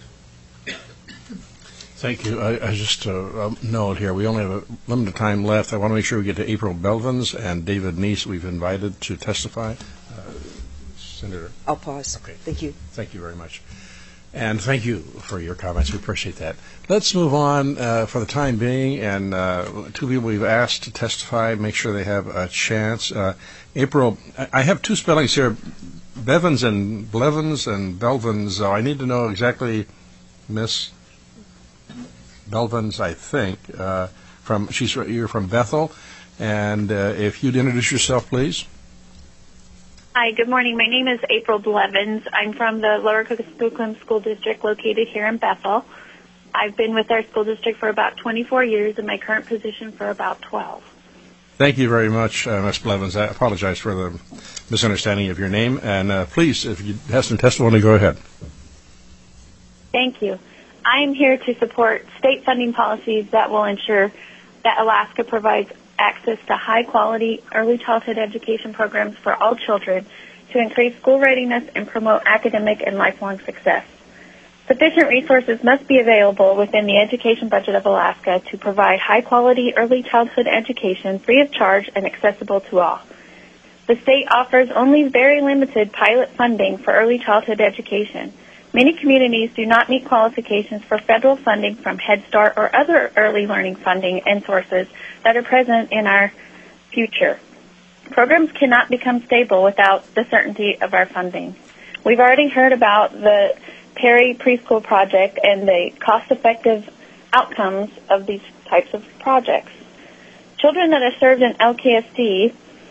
Thank you. I, I just uh, a note here. We only have a limited time left. I want to make sure we get to April Belvins and David Neese. We've invited to testify. Uh, Senator. I'll pause. Okay. Thank you. Thank you very much. And thank you for your comments. We appreciate that. Let's move on uh, for the time being. And uh, two people we've asked to testify, make sure they have a chance. Uh, April, I I have two spellings here, Bevins and Blevins and Belvins. So I need to know exactly, Miss Belvins, I think. Uh, from she's you're from Bethel, and uh, if you'd introduce yourself, please. Hi, good morning. My name is April Blevins. I'm from the Lower Kuskokwim School District located here in Bethel. I've been with our school district for about twenty-four years and my current position for about twelve. Thank you very much, uh, Miz Blevins. I apologize for the misunderstanding of your name. And uh, please, if you have some testimony, go ahead. Thank you. I am here to support state funding policies that will ensure that Alaska provides access to high-quality early childhood education programs for all children to increase school readiness and promote academic and lifelong success. Sufficient resources must be available within the education budget of Alaska to provide high-quality early childhood education free of charge and accessible to all. The state offers only very limited pilot funding for early childhood education. Many communities do not meet qualifications for federal funding from Head Start or other early learning funding and sources that are present in our future. Programs cannot become stable without the certainty of our funding. We've already heard about the Perry Preschool Project and the cost-effective outcomes of these types of projects. Children that are served in L K S D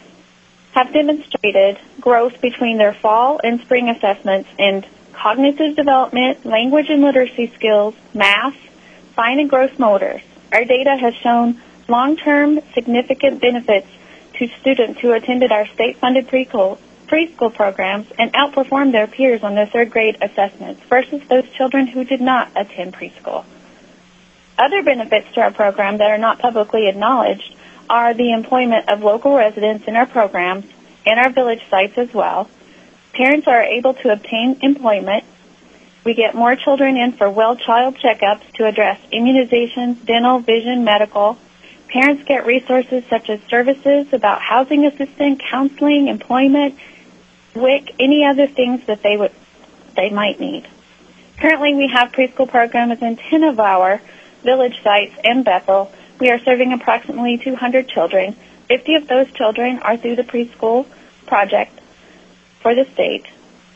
have demonstrated growth between their fall and spring assessments in cognitive development, language and literacy skills, math, fine and gross motors. Our data has shown long-term significant benefits to students who attended our state-funded preschool, preschool programs and outperformed their peers on their third-grade assessments versus those children who did not attend preschool. Other benefits to our program that are not publicly acknowledged are the employment of local residents in our programs and our village sites as well. Parents are able to obtain employment. We get more children in for well child checkups to address immunizations, dental, vision, medical. Parents get resources such as services about housing assistance, counseling, employment, W I C, any other things that they would they might need. Currently, we have preschool programs in ten of our village sites and Bethel. We are serving approximately two hundred children. fifty of those children are through the preschool project for the state.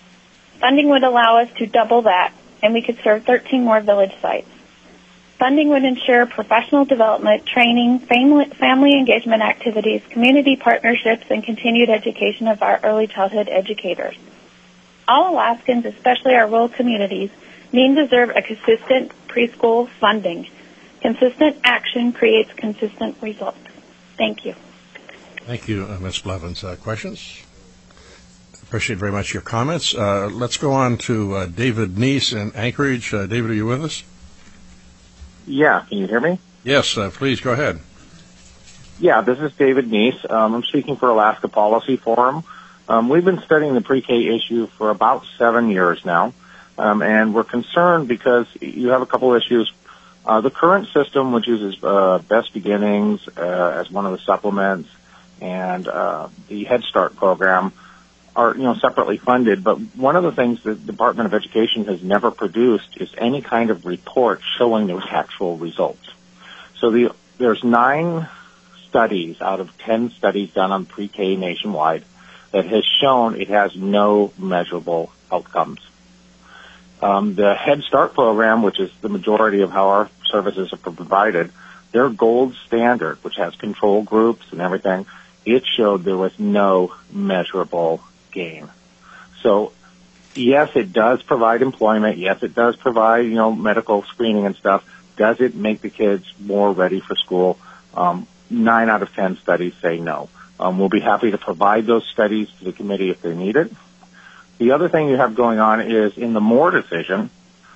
Funding would allow us to double that, and we could serve thirteen more village sites. Funding would ensure professional development, training, family, family engagement activities, community partnerships, and continued education of our early childhood educators. All Alaskans, especially our rural communities, need and deserve a consistent preschool funding. Consistent action creates consistent results. Thank you. Thank you, uh, Miz Blevins. Uh, questions? Appreciate very much your comments. Uh, let's go on to uh, David Neese in Anchorage. Uh, David, are you with us? Yeah, can you hear me? Yes, uh, please go ahead. Yeah, this is David Neese. Um, I'm speaking for Alaska Policy Forum. Um, we've been studying the pre-K issue for about seven years now, um, and we're concerned because you have a couple issues. Uh, the current system, which uses uh, Best Beginnings uh, as one of the supplements, and uh, the Head Start program are, you know, separately funded. But one of the things the Department of Education has never produced is any kind of report showing those actual results. So the, there's nine studies out of ten studies done on pre-K nationwide that has shown it has no measurable outcomes. Um, the Head Start program, which is the majority of how our services are provided, their gold standard, which has control groups and everything, it showed there was no measurable gain. So, yes, it does provide employment. Yes, it does provide, you know, medical screening and stuff. Does it make the kids more ready for school? Um, nine out of ten studies say no. Um, we'll be happy to provide those studies to the committee if they need it. The other thing you have going on is in the Moore decision,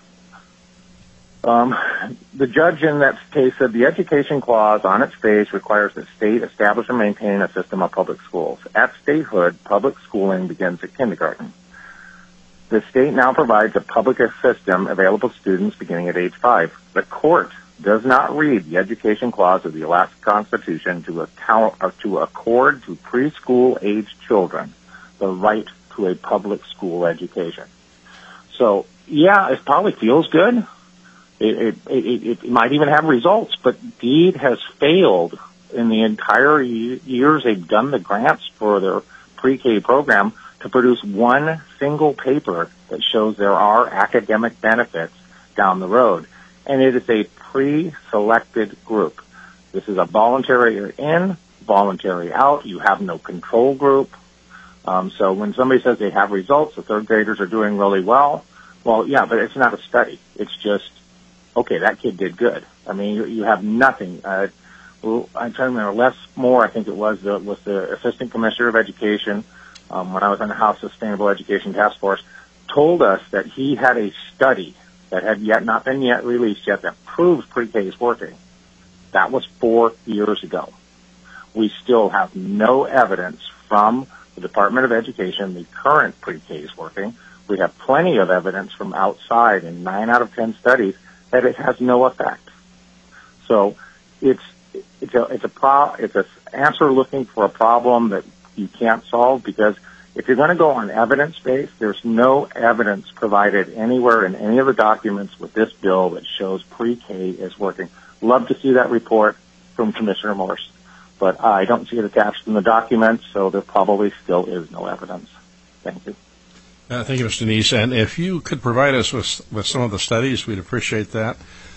um, the judge in that case said the education clause on its face requires that state establish and maintain a system of public schools. At statehood, public schooling begins at kindergarten. The state now provides a public system available to students beginning at age five. The court does not read the education clause of the Alaska Constitution to account or to accord to preschool-age children the right to a public school education. So, yeah, it probably feels good. It, it, it, it might even have results, but DEED has failed in the entire years they've done the grants for their pre-K program to produce one single paper that shows there are academic benefits down the road. And it is a pre-selected group. This is a voluntary in, voluntary out. You have no control group. Um, so when somebody says they have results, the third graders are doing really well, well, yeah, but it's not a study. It's just, okay, that kid did good. I mean, you, you have nothing. Uh, well, I'm trying to remember, Les Moore, I think it was, the, was the Assistant Commissioner of Education, um, when I was on the House Sustainable Education Task Force, told us that he had a study that had yet not been yet released yet that proves pre-K is working. That was four years ago. We still have no evidence from the Department of Education the current pre-K is working. We have plenty of evidence from outside in nine out of ten studies that it has no effect. So it's it's a it's a pro, it's an answer looking for a problem that you can't solve, because if you're going to go on evidence-based, there's no evidence provided anywhere in any of the documents with this bill that shows pre-K is working. Love to see that report from Commissioner Morse, but I don't see it attached in the documents, so there probably still is no evidence. Thank you. Uh, thank you, Mister Neese. And if you could provide us with with some of the studies, we'd appreciate that.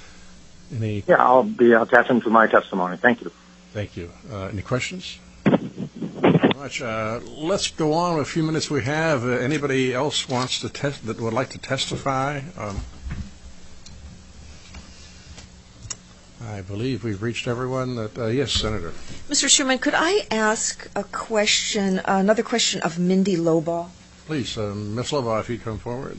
Any? Yeah, I'll be attaching to my testimony. Thank you. Thank you. Uh, any questions? Very much. Uh, let's go on with a few minutes we have. Uh, anybody else wants to test that would like to testify? Um, I believe we've reached everyone. That uh, yes, Senator. Mister Schuman, could I ask a question, another question of Mindy Lobaugh? Please, uh, Miz Lobaugh, if you'd come forward.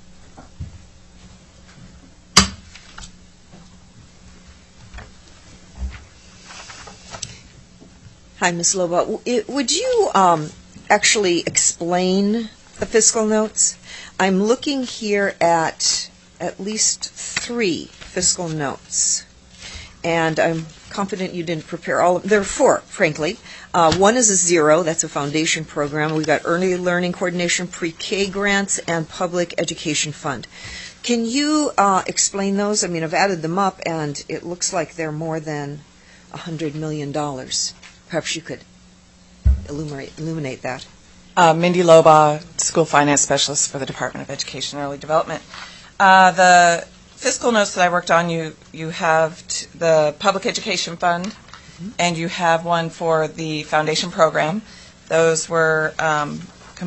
Hi, Miz Lobaugh. W- Would you um, actually explain the fiscal notes? I'm looking here at at least three fiscal notes, and I'm confident you didn't prepare all of them. There are four, frankly. Uh, one is a zero. That's a foundation program. We've got early learning coordination, pre-K grants, and public education fund. Can you uh, explain those? I mean, I've added them up, and it looks like they're more than one hundred million dollars. Perhaps you could illuminate, illuminate that. Uh, Mindy Lobaugh, School Finance Specialist for the Department of Education and Early Development. Uh, the fiscal notes that I worked on, you, you have t- the Public Education Fund, mm-hmm. and you have one for the Foundation Program. Those were um, complete,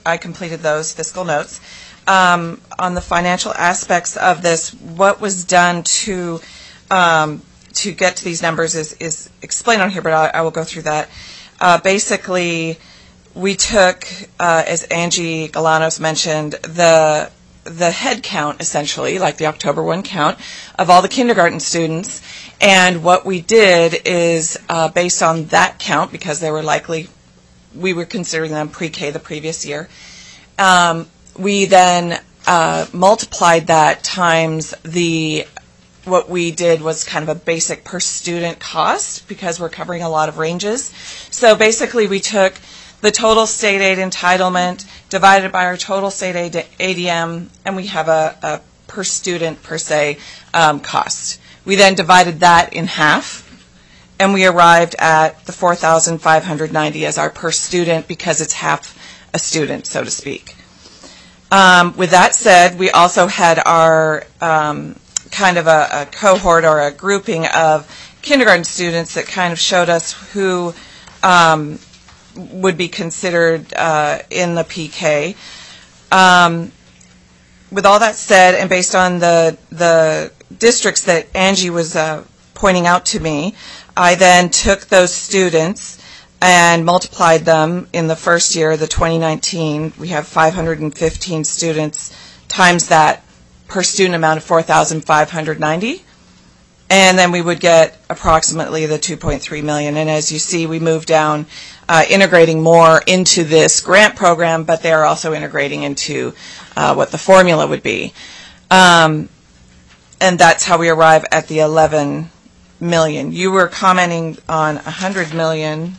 I completed those fiscal notes. Um, on the financial aspects of this, what was done to um, to get to these numbers is, is explained on here, but I, I will go through that. Uh, basically, we took, uh, as Angie Galanos mentioned, the the head count, essentially, like the October first count, of all the kindergarten students. And what we did is, uh, based on that count, because they were likely, we were considering them pre-K the previous year, um, we then uh, multiplied that times the, what we did was kind of a basic per student cost, because we're covering a lot of ranges. So basically, we took the total state aid entitlement divided by our total state aid A D M, and we have a, a per student, per se, um, cost. We then divided that in half, and we arrived at the four thousand five hundred ninety as our per student, because it's half a student, so to speak. Um, with that said, we also had our um, kind of a, a cohort or a grouping of kindergarten students that kind of showed us who um, would be considered uh, in the P K. Um, with all that said, and based on the the districts that Angie was uh, pointing out to me, I then took those students and multiplied them in the first year, the twenty nineteen. We have five hundred fifteen students times that per student amount of four thousand five hundred ninety. And then we would get approximately the two point three million. And as you see, we moved down, uh, integrating more into this grant program, but they're also integrating into uh, what the formula would be. Um, and that's how we arrive at the eleven million. You were commenting on one hundred million,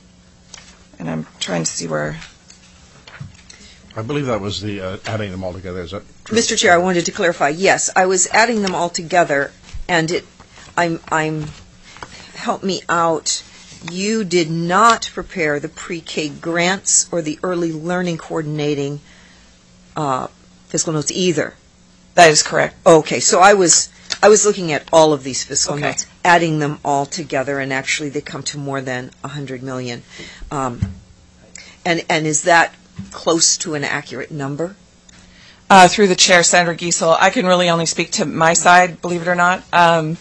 and I'm trying to see where. I believe that was the uh, adding them all together. Is that true? Mister Chair, I wanted to clarify. Yes, I was adding them all together, and it, I'm, I'm, help me out. You did not prepare the pre-K grants or the early learning coordinating uh, fiscal notes either. That is correct. Okay, so I was, I was looking at all of these fiscal Okay. notes, adding them all together, and actually they come to more than one hundred million. Um, and, and is that close to an accurate number? Uh, through the chair, Senator Giesel, I can really only speak to my side, believe it or not. Um,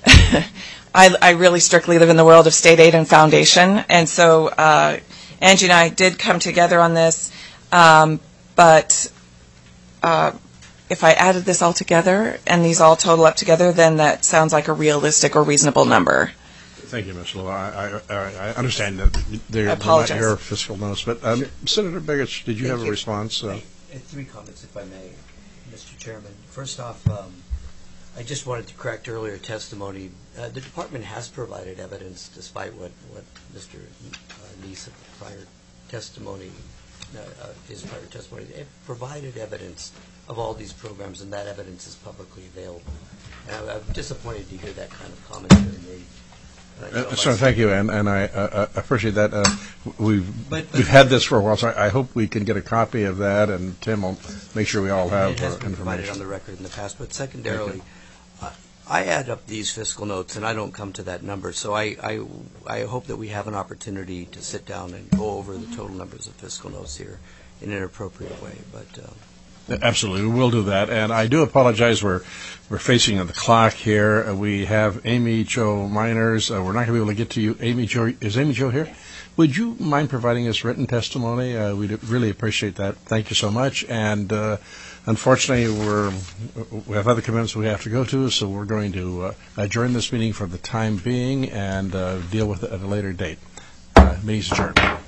I, I really strictly live in the world of state aid and foundation, and so uh, Angie and I did come together on this, um, but uh, if I added this all together and these all total up together, then that sounds like a realistic or reasonable number. Thank you, Miz Lowe. I, I, I understand that they're, I they're not apologize. your fiscal notes, but um, Sure. Senator Begich, did you Thank have a you. response? Uh, I have three comments, if I may, Mister Chairman. First off, um, I just wanted to correct earlier testimony. Uh, the department has provided evidence, despite what, what Mister Uh, Neese, prior testimony, uh, uh, his prior testimony, it provided evidence of all these programs, and that evidence is publicly available. And I, I'm disappointed to hear that kind of commentary made. And I Uh, know sir, myself- thank you, and, and I uh, appreciate that. Uh, we've But- but- we've had this for a while, so I, I hope we can get a copy of that, and Tim will make sure we all have It has uh, been provided on information. the record in the past, but secondarily, uh, I add up these fiscal notes, and I don't come to that number, so I, I, I hope that we have an opportunity to sit down and go over the total numbers of fiscal notes here in an appropriate way, but uh, Absolutely, we'll do that. And I do apologize. We're we're facing the clock here. Uh, we have Amy Jo Miners. Uh, we're not going to be able to get to you. Amy Jo, is Amy Jo here? Would you mind providing us written testimony? Uh, we'd really appreciate that. Thank you so much. And uh, unfortunately, we're we have other commitments we have to go to, so we're going to uh, adjourn this meeting for the time being and uh, deal with it at a later date. Uh, meeting's adjourned.